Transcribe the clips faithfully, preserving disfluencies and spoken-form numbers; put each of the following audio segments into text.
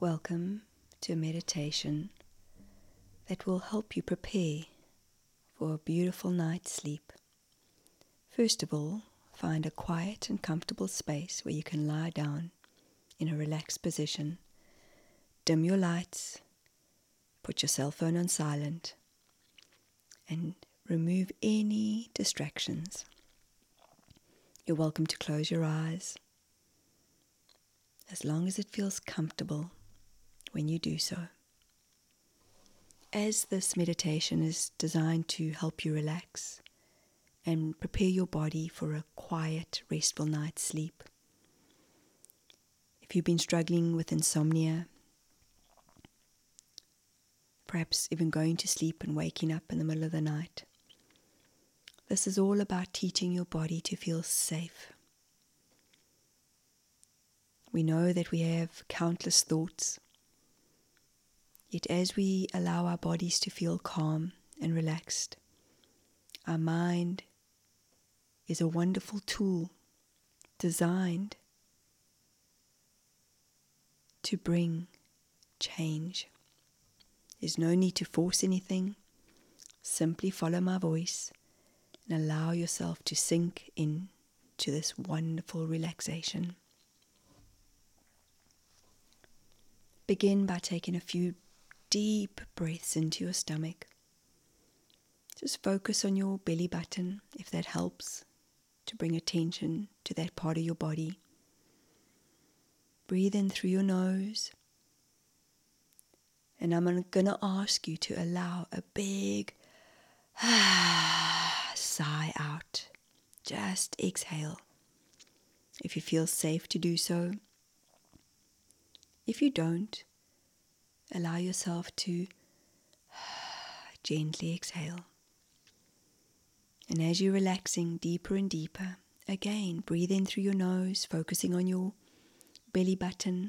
Welcome to a meditation that will help you prepare for a beautiful night's sleep. First of all, find a quiet and comfortable space where you can lie down in a relaxed position. Dim your lights, put your cell phone on silent, and remove any distractions. You're welcome to close your eyes, as long as it feels comfortable when you do so. As this meditation is designed to help you relax and prepare your body for a quiet, restful night's sleep, if you've been struggling with insomnia, perhaps even going to sleep and waking up in the middle of the night, this is all about teaching your body to feel safe. We know that we have countless thoughts, yet as we allow our bodies to feel calm and relaxed, our mind is a wonderful tool designed to bring change. There's no need to force anything. Simply follow my voice and allow yourself to sink in to this wonderful relaxation. Begin by taking a few deep breaths into your stomach. Just focus on your belly button, if that helps to bring attention to that part of your body. Breathe in through your nose, and I'm going to ask you to allow a big sigh out. Just exhale, if you feel safe to do so. If you don't, allow yourself to gently exhale. And as you're relaxing deeper and deeper, again, breathe in through your nose, focusing on your belly button.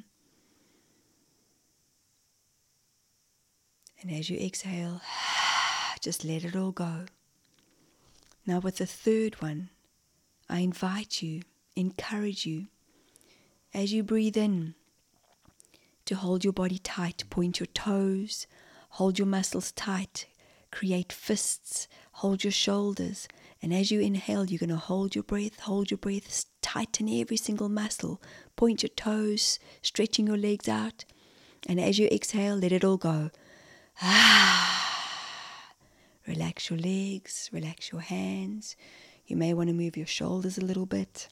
And as you exhale, just let it all go. Now with the third one, I invite you, encourage you, as you breathe in, to hold your body tight, point your toes, hold your muscles tight, create fists, hold your shoulders, and as you inhale, you're going to hold your breath, hold your breath, tighten every single muscle, point your toes, stretching your legs out, and as you exhale, let it all go. Ah, relax your legs, relax your hands. You may want to move your shoulders a little bit.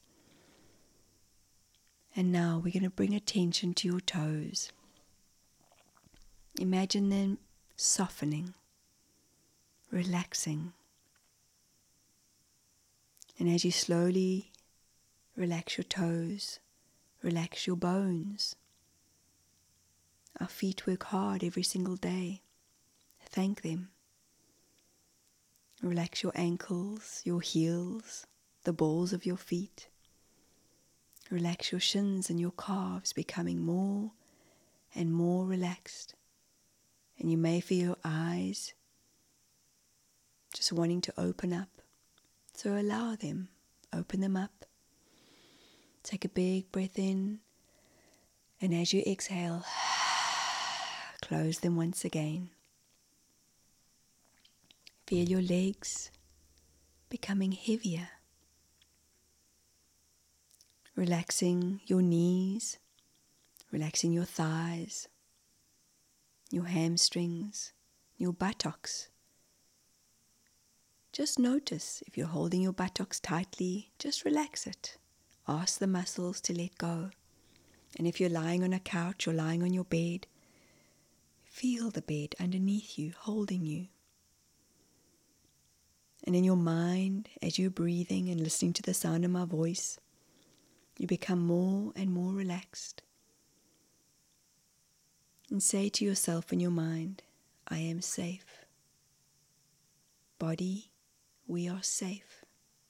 And now we're going to bring attention to your toes. Imagine them softening, relaxing. And as you slowly relax your toes, relax your bones. Our feet work hard every single day. Thank them. Relax your ankles, your heels, the balls of your feet. Relax your shins and your calves, becoming more and more relaxed. And you may feel your eyes just wanting to open up. So allow them, open them up. Take a big breath in, and as you exhale, close them once again. Feel your legs becoming heavier. Relaxing your knees, relaxing your thighs, your hamstrings, your buttocks. Just notice if you're holding your buttocks tightly, just relax it. Ask the muscles to let go. And if you're lying on a couch or lying on your bed, feel the bed underneath you, holding you. And in your mind, as you're breathing and listening to the sound of my voice, you become more and more relaxed. And say to yourself in your mind, I am safe. Body, we are safe.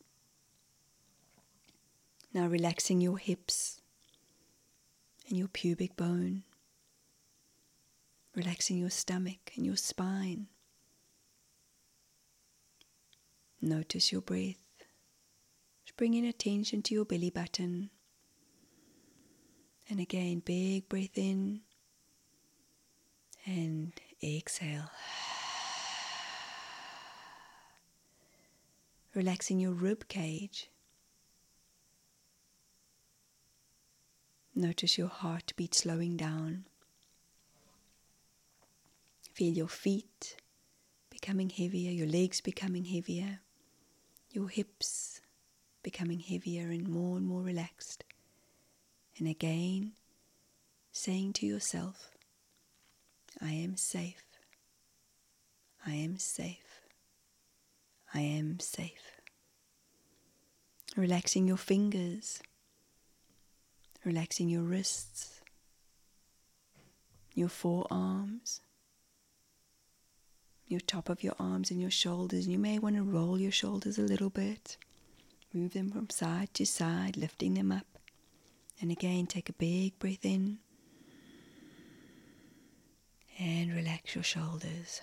Now relaxing your hips and your pubic bone. Relaxing your stomach and your spine. Notice your breath. Just bringing attention to your belly button. And again, big breath in. And exhale. Relaxing your rib cage. Notice your heartbeat slowing down. Feel your feet becoming heavier, your legs becoming heavier, your hips becoming heavier and more and more relaxed. And again, saying to yourself, I am safe. I am safe. I am safe. Relaxing your fingers, relaxing your wrists, your forearms, your top of your arms and your shoulders. You may want to roll your shoulders a little bit. Move them from side to side, lifting them up. And again, take a big breath in. And relax your shoulders.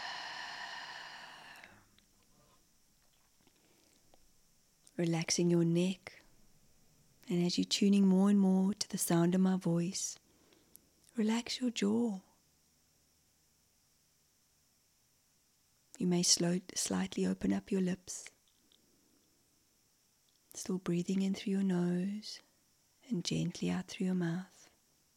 Relaxing your neck. And as you're tuning more and more to the sound of my voice, relax your jaw. You may slow, slightly open up your lips. Still breathing in through your nose and gently out through your mouth.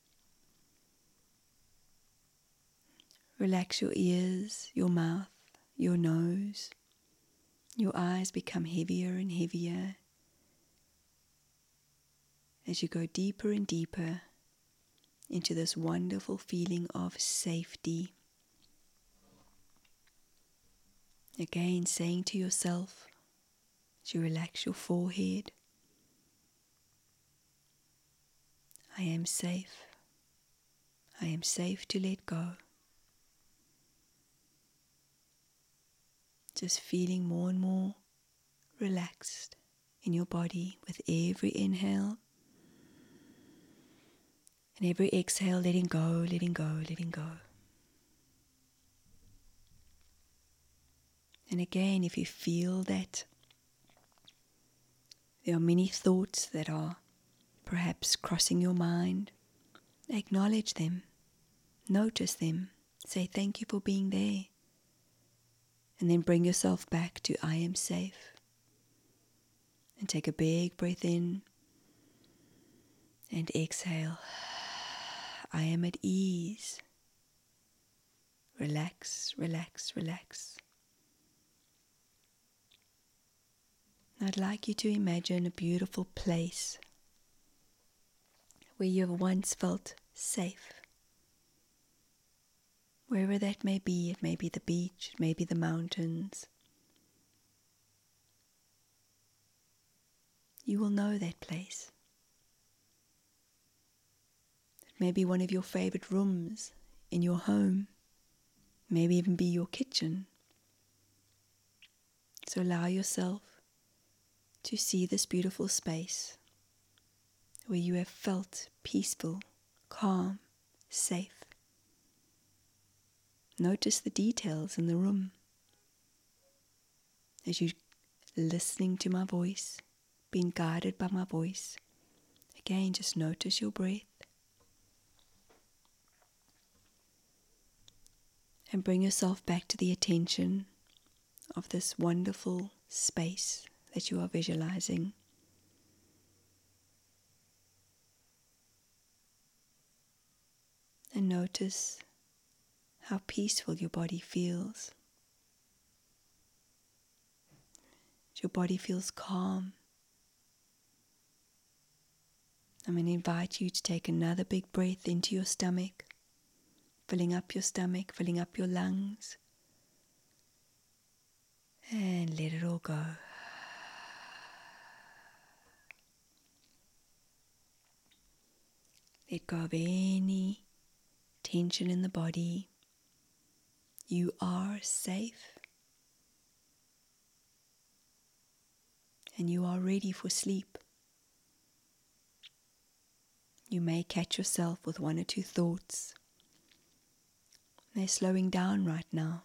Relax your ears, your mouth, your nose. Your eyes become heavier and heavier as you go deeper and deeper into this wonderful feeling of safety. Again, saying to yourself as you relax your forehead, I am safe. I am safe to let go. Just feeling more and more relaxed in your body with every inhale and every exhale, letting go, letting go, letting go. And again, if you feel that there are many thoughts that are perhaps crossing your mind, acknowledge them, notice them, say thank you for being there. And then bring yourself back to I am safe. And take a big breath in and exhale. I am at ease. Relax, relax, relax. I'd like you to imagine a beautiful place where you have once felt safe. Wherever that may be, it may be the beach, it may be the mountains. You will know that place. It may be one of your favorite rooms in your home, maybe even be your kitchen. So allow yourself to see this beautiful space where you have felt peaceful, calm, safe. Notice the details in the room as you're listening to my voice, being guided by my voice. Again, just notice your breath and bring yourself back to the attention of this wonderful space that you are visualizing. And notice how peaceful your body feels. Your body feels calm. I'm going to invite you to take another big breath into your stomach, filling up your stomach, filling up your lungs, and let it all go. Let go of any tension in the body. You are safe. And you are ready for sleep. You may catch yourself with one or two thoughts. They're slowing down right now.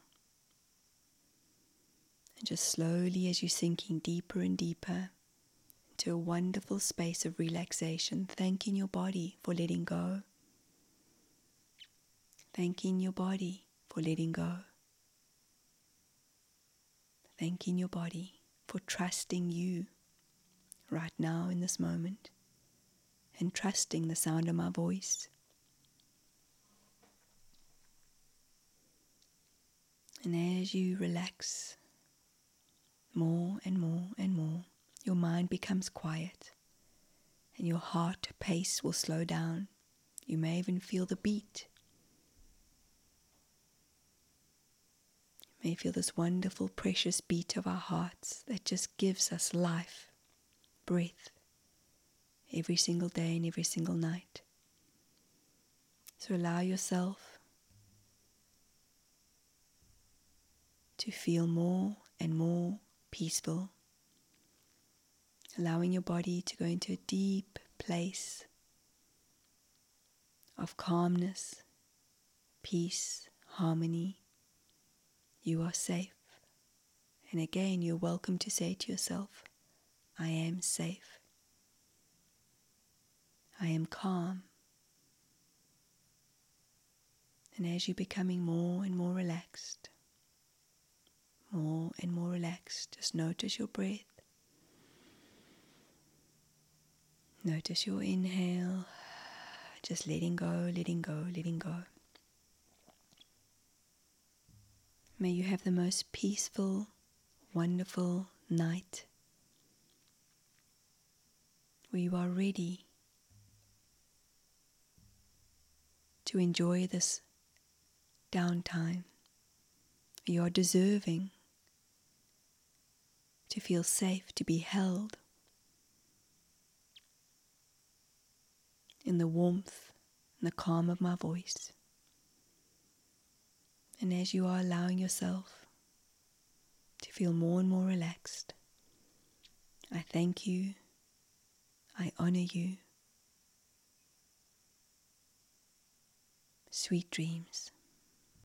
And just slowly, as you're sinking deeper and deeper into a wonderful space of relaxation, thanking your body for letting go. Thanking your body for letting go. Thanking your body for trusting you right now in this moment, and trusting the sound of my voice. And as you relax more and more and more, your mind becomes quiet and your heart pace will slow down. You may even feel the beat. You may feel this wonderful, precious beat of our hearts that just gives us life, breath, every single day and every single night. So allow yourself to feel more and more peaceful, allowing your body to go into a deep place of calmness, peace, harmony. You are safe. And again, you're welcome to say to yourself, I am safe. I am calm. And as you're becoming more and more relaxed, more and more relaxed, just notice your breath. Notice your inhale, just letting go, letting go, letting go. May you have the most peaceful, wonderful night where you are ready to enjoy this downtime. You are deserving to feel safe, to be held in the warmth and the calm of my voice. And as you are allowing yourself to feel more and more relaxed, I thank you, I honor you. Sweet dreams.